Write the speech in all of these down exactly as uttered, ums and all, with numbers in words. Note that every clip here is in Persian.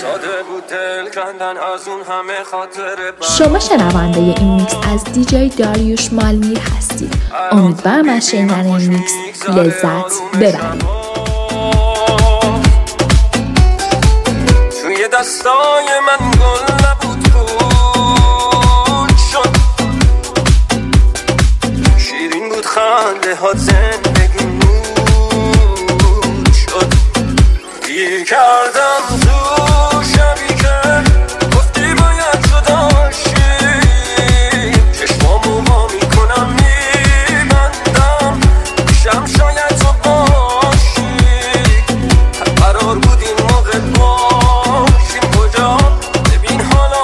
شما شنونده این میکس از دیجی داریوش مالمیر هستید. امیدوارم از شنیدن این میکس لذت ببرید. توی دستای من گل نبود بود شد، شیرین بود خنده ها زندگی مود شد. گیر کردم تو شبی که گفتی باید جدا شیم، چشمامو وا میکنم میبندم پیشم شاید تو باشی. قرار بود این موقع باشیم کجا، ببین حالا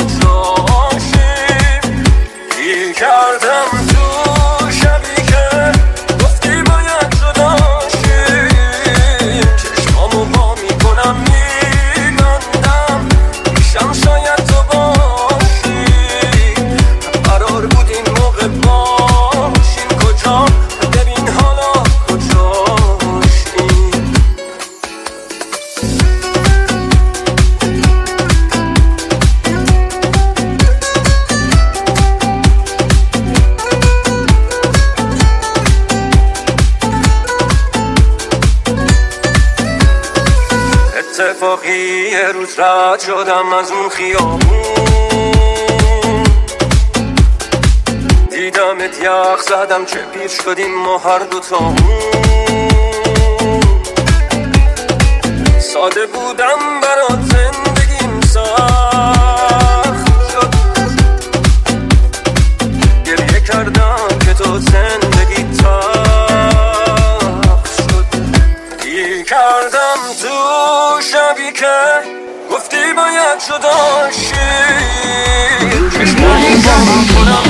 کجاشیم. گیر کردم تو شبی که گفتی باید جدا شیم، چشمامو وا میکنم میبندم پیشم شاید تو باشی. قرار بود این موقع باشیم کجا، ببین حالا کجاشیم. اتفاقی یه روز رد شدم از اون خیابون، دیدمت یخ زدم چه پیر شدیم ما هر دوتامون. ساده بودم برات زندگیم سخت شد، گریه کردم که تو زندگی تخت شد. گیر کردم تو شبی که گفتی باید جدا شیم، چشمامو وا میکنم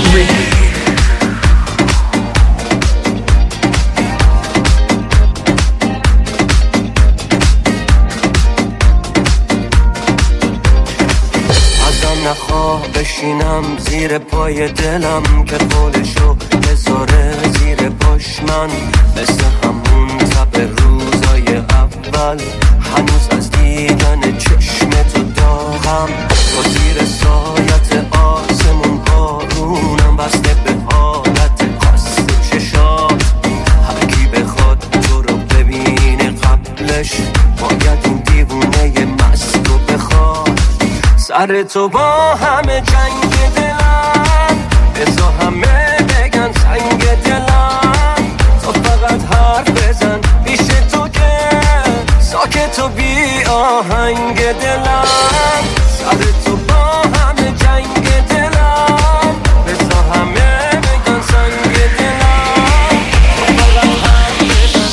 ازم نخواه بشینم زیر پای دلم که خودشو بذاره زیر پاش من، مثل همون تب روزای اول هنوز از دیدن چشم تو داغم. با زیر سایت آسمون بارونم بسته به حالت خاص چشات، هر کی بخواد تو رو ببینه قبلش باید این دیوونه مست رو بخواد. سر تو با همه جنگ دلم، بزا همه بگن سنگ دلم، تو فقط حرف بزن پیش تو که ساکت و بی آهنگ دلم. سر تو با همه جنگ دلم، بزا همه بگن سنگ دلم، تو فقط حرف بزن.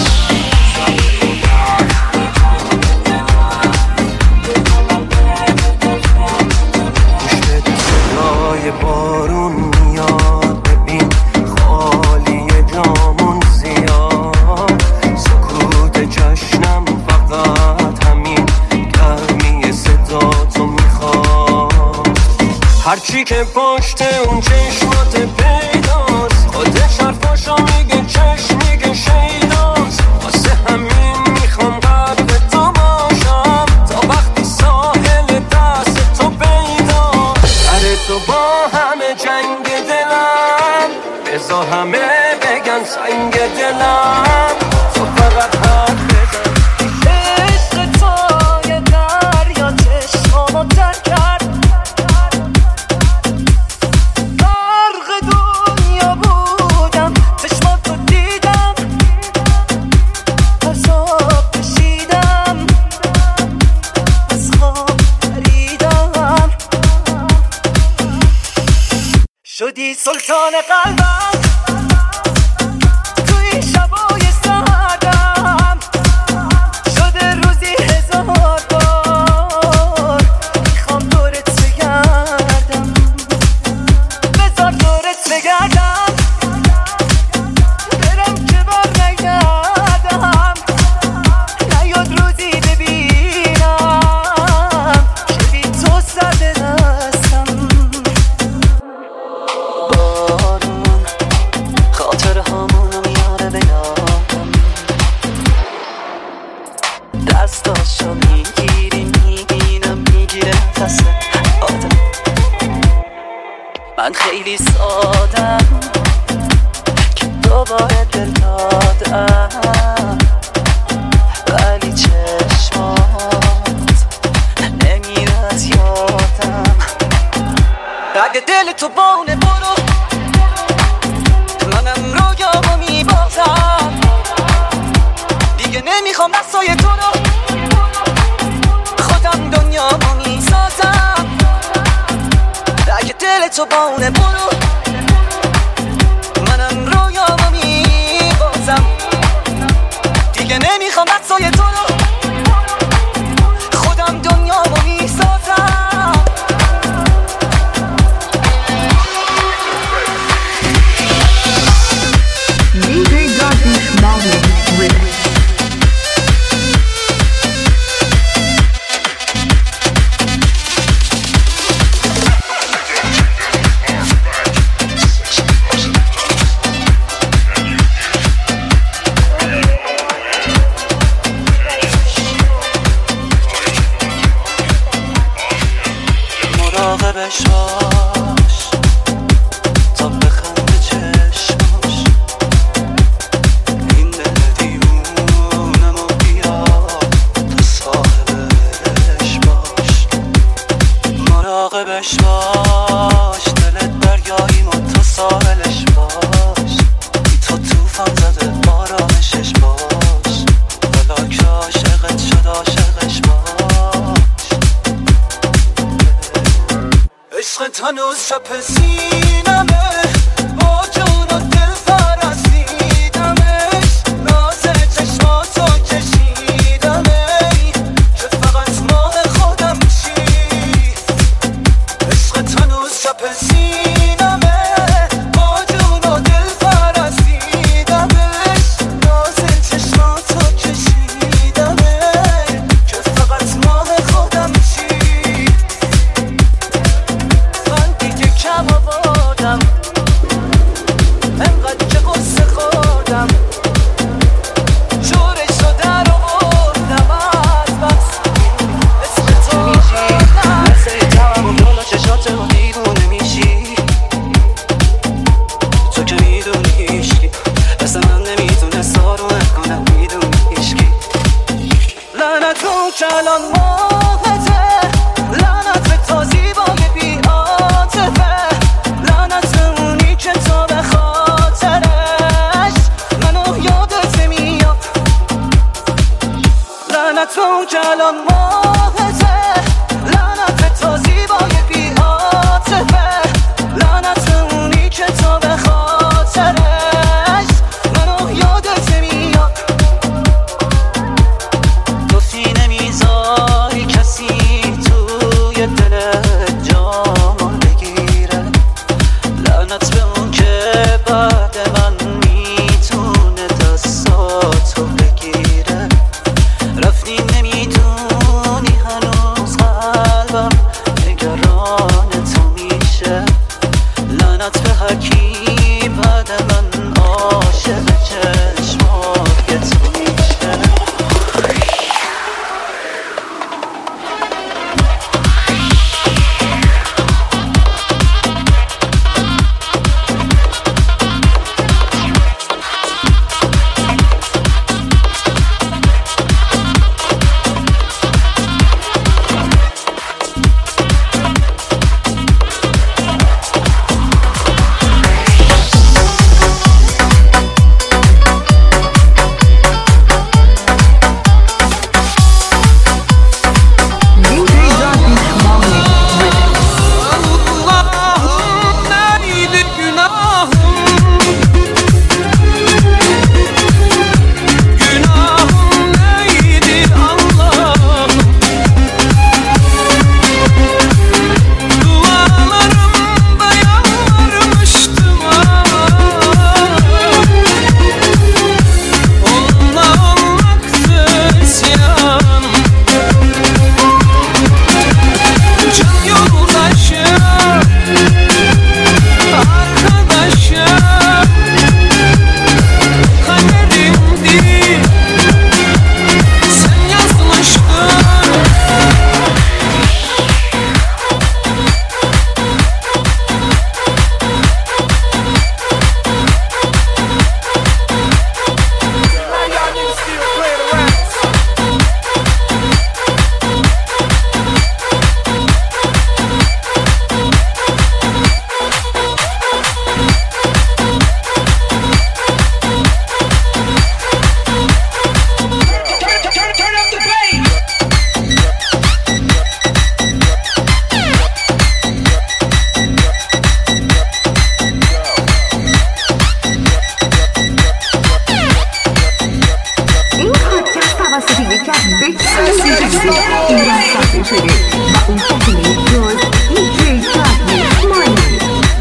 صدای بارون میاد ببین خالی جامون زیاد، سکوت جشنم فقط همین گرمی صدا تو میخواد. هرچی که پشت اون چشمات پیداست، خودش حرفاشو میگه چشم میگه شیداست. واسه همین میخوام قلب تو باشم تا وقتی ساحل دست تو پیداست. سر تو با همه جنگ دلم، بزا همه بگن سنگ دلم، تو فقط حرف بزن. عشق تو یه دریا چشمامو تر کرد، غرق دنیا بودم چشماتو دیدم، از آب کشیدم از خواب پریدم، شدی سلطان قلبم توی شبای سردم، شده روزی هزار بار میخوام دورت بگردم، بذار دورت بگردم، برم که بار نگردم، نیاد روزی ببینم که بی تو سرد دستم. بارون من خیلی سادم که دوباره دل دادم، ولی چشمات نمیره از یادم. اگه دل تو بونه برو، منم رویامو میبازم، دیگه نمیخوام دستای تو رو، خودم دنیامو میسازم. اگه دل تو بونه برو، منم رویامو میبازم، دیگه نمیخوام دستای تو رو، خودم دنیامو میسازم. دی جی داریوش مالنی ریمیکس. مراقبش باش تا بخنده چشماش، این دل دیوونمو بیا تو صاحبش باش. مراقبش باش دلت دریاییم و تو ساحلش باش، بی تو توفان زده آرامشش باش، حالا که عاشقت شد عاشقش باش. عشقت هنوز شب سینمه، با جون و دل فرستیدمش، راز چشماتو کشیدمه که فقط ماه خودم چی. عشقت هنوز شب سینمه، با جون و دل فرستیدمش، راز چشماتو کشیدمه که فقط ماه خودم چی. من دیگه کم آوردم شده و اون کسی نیست جز دی جی داریوش مانی.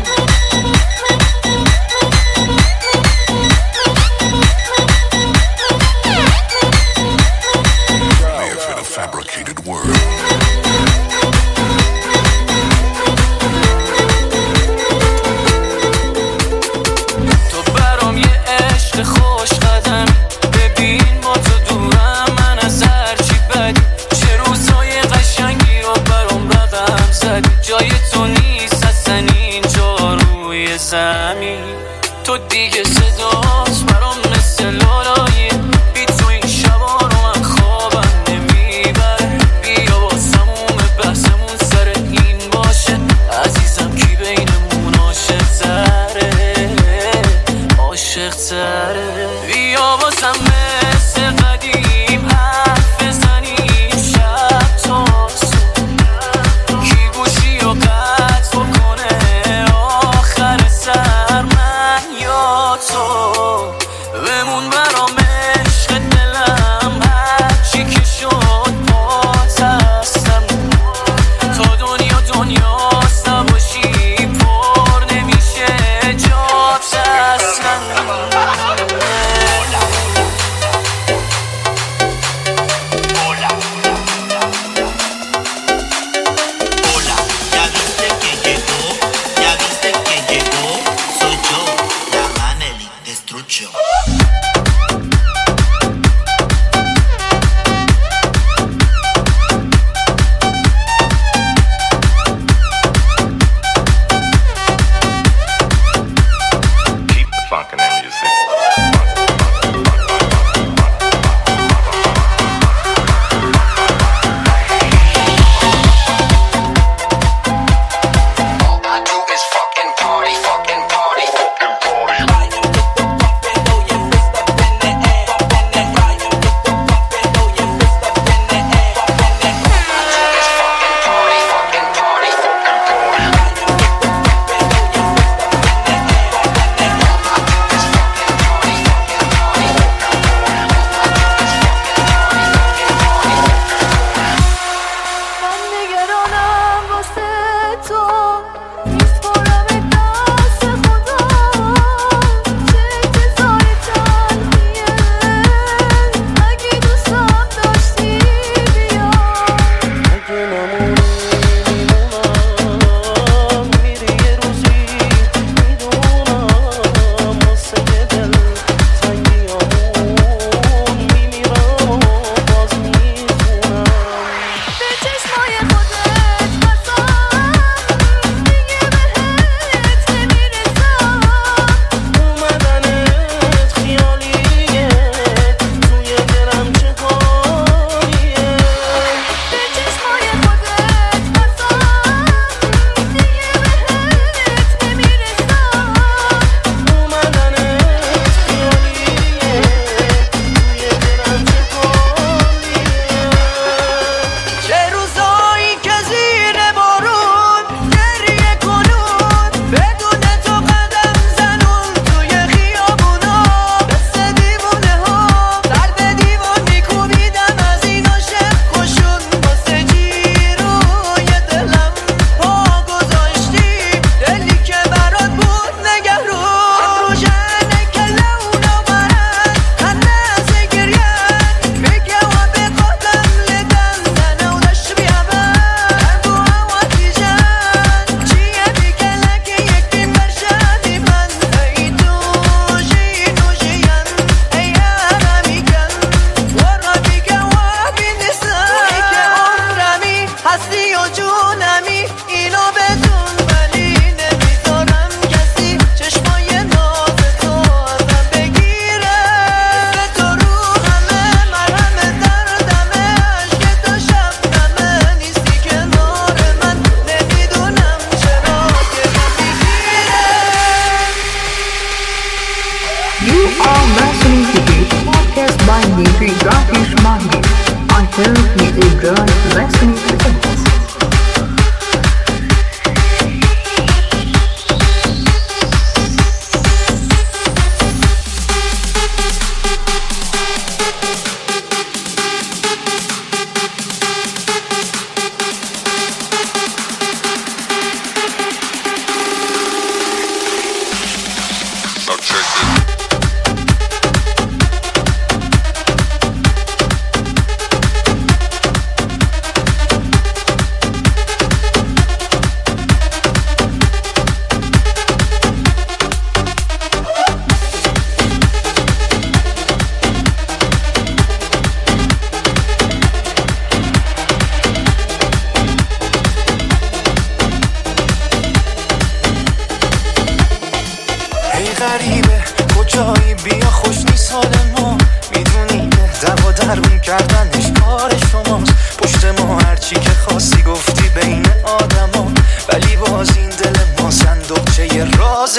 تو دیگه صداست برام مثل لالایی، بی تو این شبا رو من خوابم نمیبره. بیا با سموم بحثمون سر این باشه، عزیزم کی بینمون عاشق تره، عاشق تره. بیا بازم مثل قدیم حرف بزنیم شب تا صبح، کی گوشی و قطع بکنه آخر سر من یا تو. بمون برام عشق دلم هرچی که شد پات هستم، تا دنیا دنیاست نباشی پر نمیشه جات اصلا.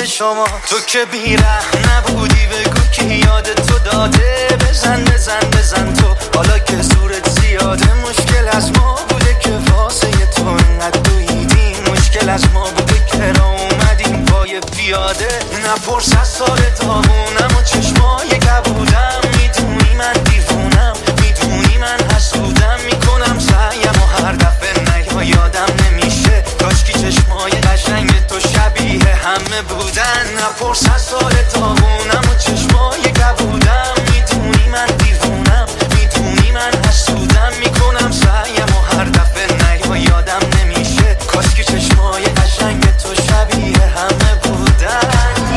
شما. تو که بیره نبودی بگو که یاد تو داده. بزن بزن بزن تو حالا که زورت زیاده. مشکل از ما بوده که واسه تو انقدر دویدیم. مشکل از ما بوده که را اومدیم پای پیاده. نپرس از سال داغونم و چشمای کبودم. میدونی من دیوونم، میدونی من حسودم. میکنم سعیم و هر دفعه نیا یادم نمیشه. کاشکی چشمای قشنگ تو شبیه همه بودن. نپرس از سال داغونم و چشمای کبودم. میدونی من دیوونم، میدونی من حسودم. میکنم سعیم و هر دفعه نیا یادم نمیشه. کاشکی چشمای قشنگ تو شبیه همه بودن.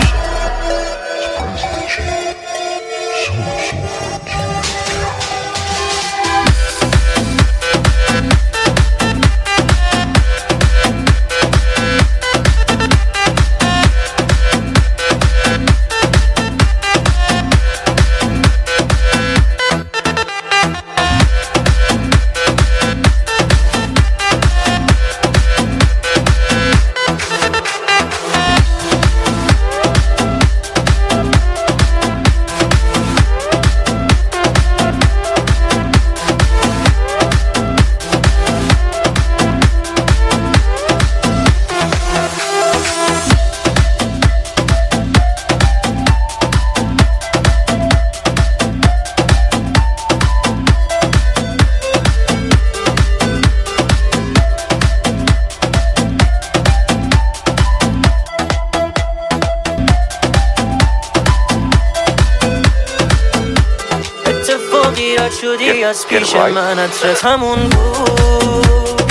شدی از پیش من عطرت همون بود.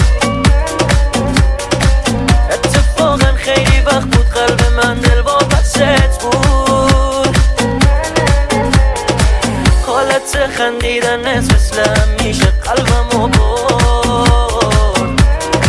اتفاقا خیلی وقت بود قلب من دل واپست بود. حالت خندیدنت مثل همیشه قلبمو برد.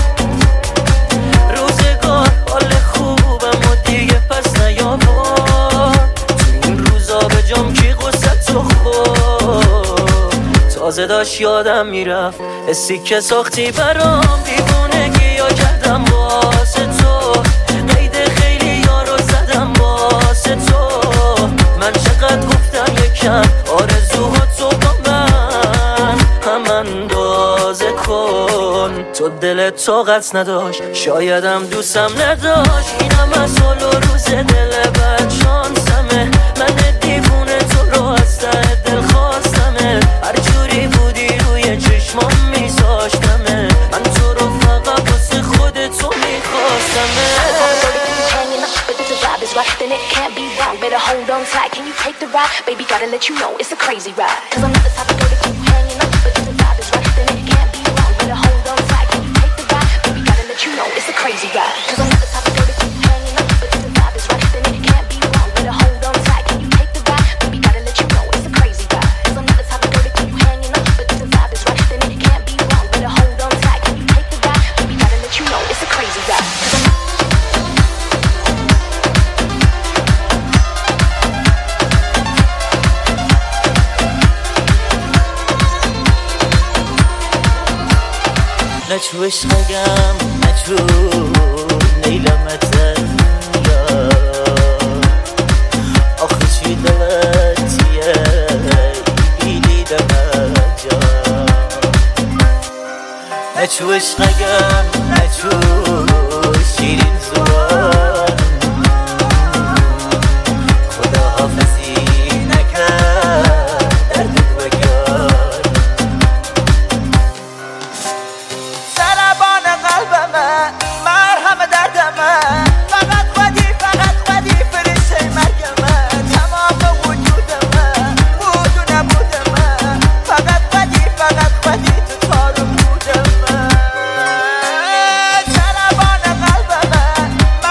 روزگار حال خوبم و دیگه پس نیاورد. تو این روزا به جام کی غصه تو خورد. تازه داشت یادم میرفت حسی که ساختی برام. دیوونگی یا کردم واسه تو. قید خیلی یارو زدم واسه تو. من چقدر گفتم یکم آرزوها تو با من هم اندازه کن. تو دلت طاقت نداشت شایدم دوستم نداشت. اینم از حال و روز دل بد شانسمه. من دیوونه تو رو از ته دل خواستمه. هر جوری بودی روی چشمام میذاشتمه. من تو رو فقط واسه خودت تو میخواستمه. Then it can't be wrong. Better hold on tight. Can you take the ride? Baby, gotta let you know it's a crazy ride. Cause I'm not the type of girl to keep hanging up. But if the vibe is right, then it can't be wrong. Better hold on tight. Can you take the ride? Baby, gotta let you know it's a crazy ride. Cause I'm not the type of girl to keep hanging up. But if the vibe is right, then it can't be wrong. Better hold on tight. Can you take the ride? Baby, gotta let you know it's a crazy ride. Cause I'm not the type of girl to keep hanging up. But if the vibe is right, then it can't be wrong. Better hold on tight. Can you take the ride? Baby, gotta let you know it's a crazy ride. Cause I'm نچو عشقم نچو نیلمت یا آخه چی دلتیه بیلی دمت جا. نچو عشقم نچو شیرین زبان. خدا حافظی نکرد دردت بگار. مرهم درد من فقط خودی فقط خودی فرشته مرگ من. تمام وجود من بود و نبود من. فقط خودی فقط خودی تو تار بود من. سربان قلب من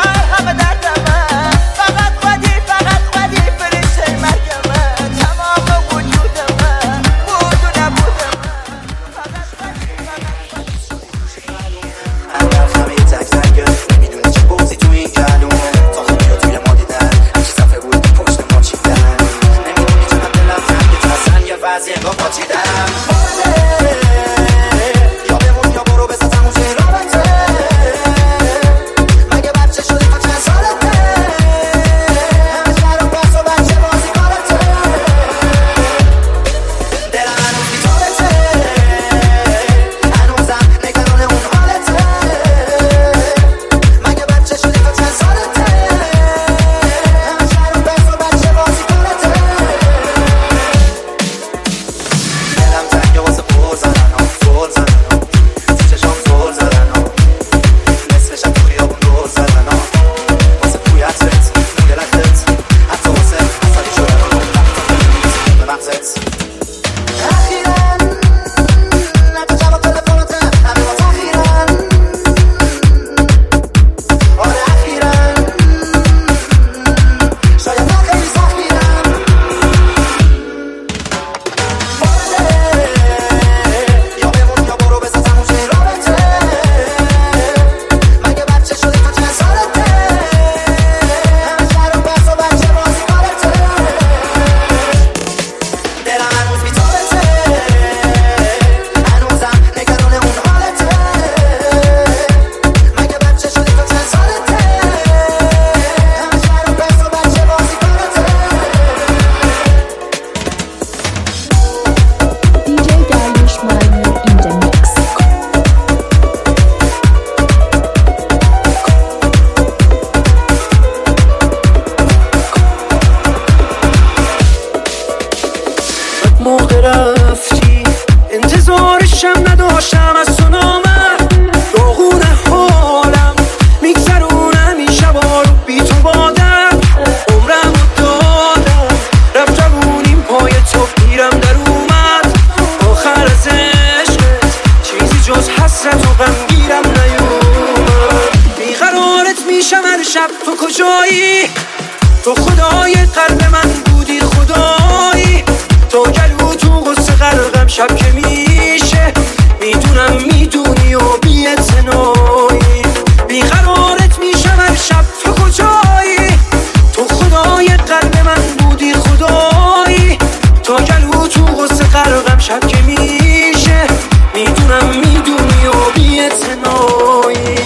شب تو کجایی؟ تو خدای قلب من بودی خدایی، تو گلو تو غصه غرقم شب که میشه، میدونم میدونی و بی اعتنایی، بیقرارت میشم هر شب تو کجایی؟ تو خدای قلب من بودی خدایی، تو گلو تو غصه غرقم شب که میشه، میدونم میدونی و بی اعتنایی.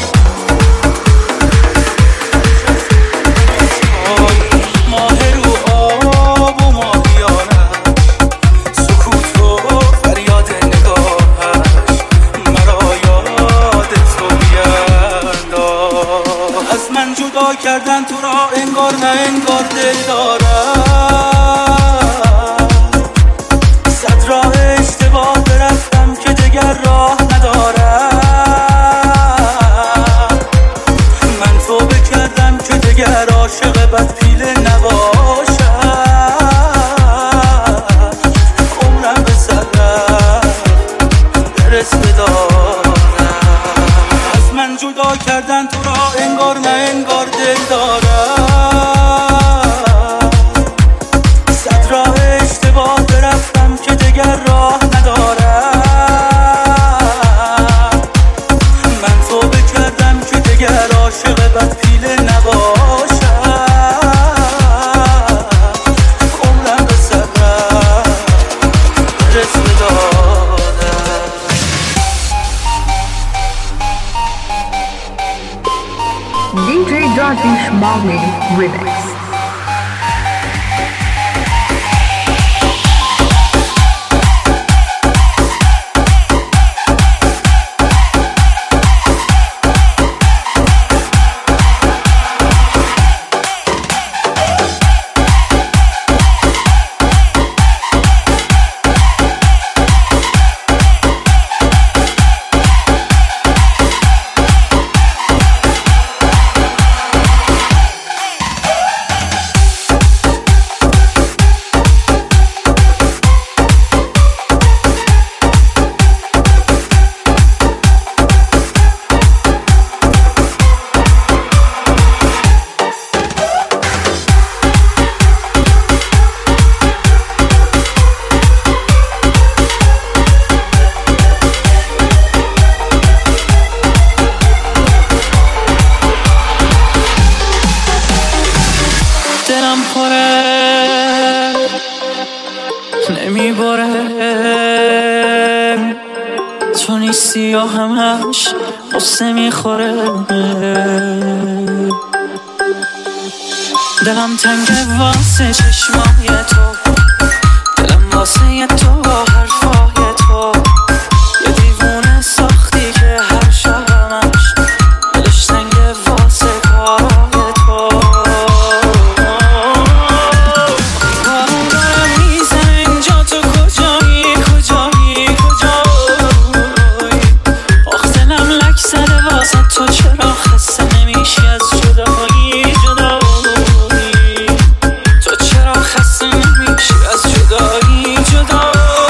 کردن تو را انگار نه انگار دل دارم، صد راه اشتباه برفتم که دگر راه ندارم، من توبه کردم که دگر عاشق بد پیله نباشم، عمرم به سر برس بدارم، از من جدا کردن تو را انگار نه انگار دل دارم، صد راه اشتباه برفتم که دگر راه ندارم، من توبه کردم که دگر عاشق بد پیله نباشم، عمرم به سر برس بدارم. دی جی Darwish Mali Remix. تو نیستی و همش قصه میخوره، دلم تنگه واسه چشمای تو، دلم واسه تو حرفای تو، یه دیوونه ساختی که هر شبمش دلش تنگه واسه کارای تو، بارون دارم میزنه اینجا تو کجایی کجایی کجایی، آخ دلم لک زده واسه تو، چرا خسته نمیشی از جدایی جدایی، تو چرا خسته نمیشی از جدایی جدایی.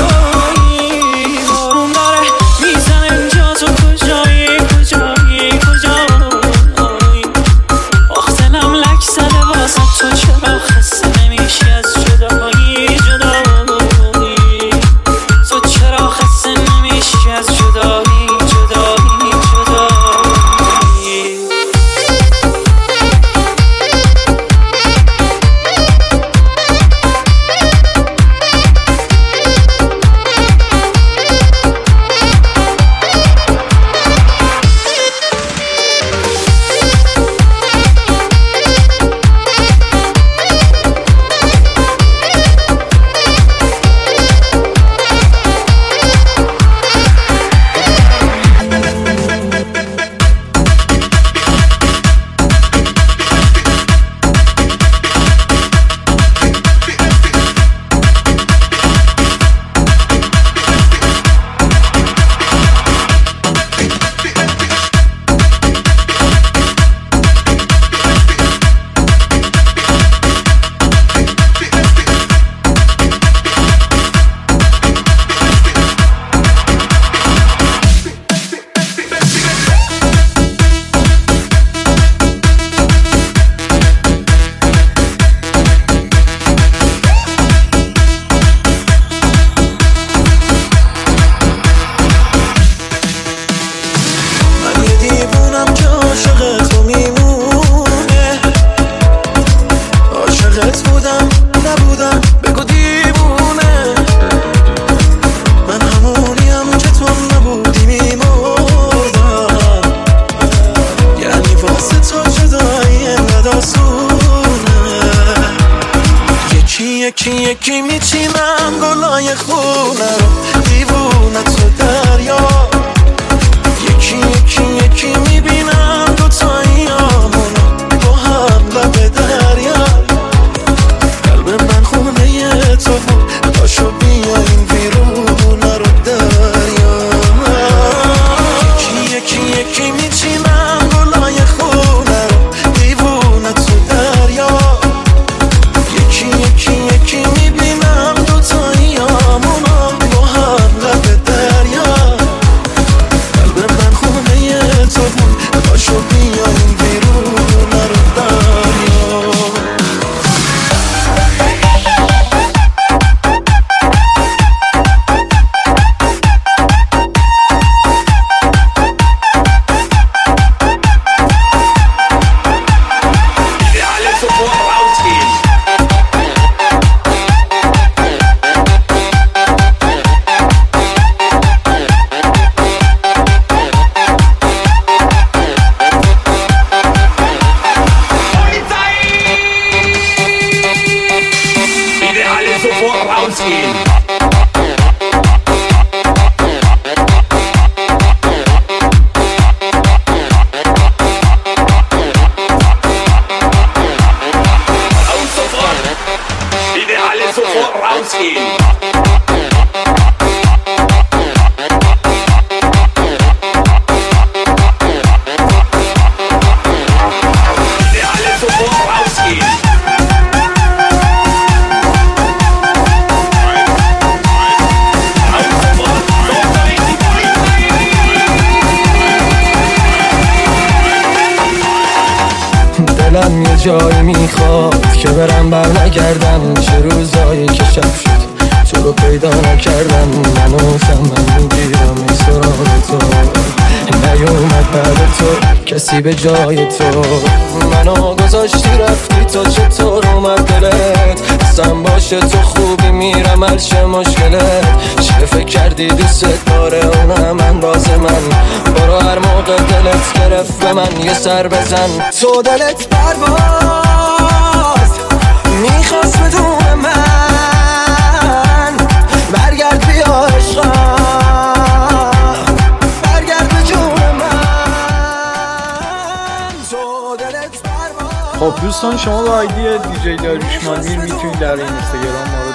یکی میچینم گلای خونه رو دیوونه تو دریا یکی یکی یکی میبینم دوتاییامونو با هم لب دریا قلب من خونه تو بود پاشو بیا این بیرونه رو دریا یکی یکی یکی میچینم گلای خونه رو دیوونه تو دریا یکی یکی یکی میبینم دوتاییامونو با هم لب دریا قلب من خونه تو بود پاشو بیا این بیرونه رو دریا دلم یه جایی میخواد که برم بر نگردم چه روزایی که شب شد تو رو پیدا نکردم منو من میگیرم ای سراغ تو نیومد بعد تو کسی به جای تو منو گذاشتی رفتی تا چطور اومد دلت حسم باشه تو خوبی میرم هر چه مشکلت چه فکر کردی دوست داره اونم من راز من برو هر موقع دلت گرفت به من یه سر بزن تو دلت پرواز میخواست بدون من برگرد بیا عشقم برگرد به جون من تو دلت پرواز. خب دوستان شما با آیدی دیجی داریوش مالمیر میتونید در این اینستاگرام ما رو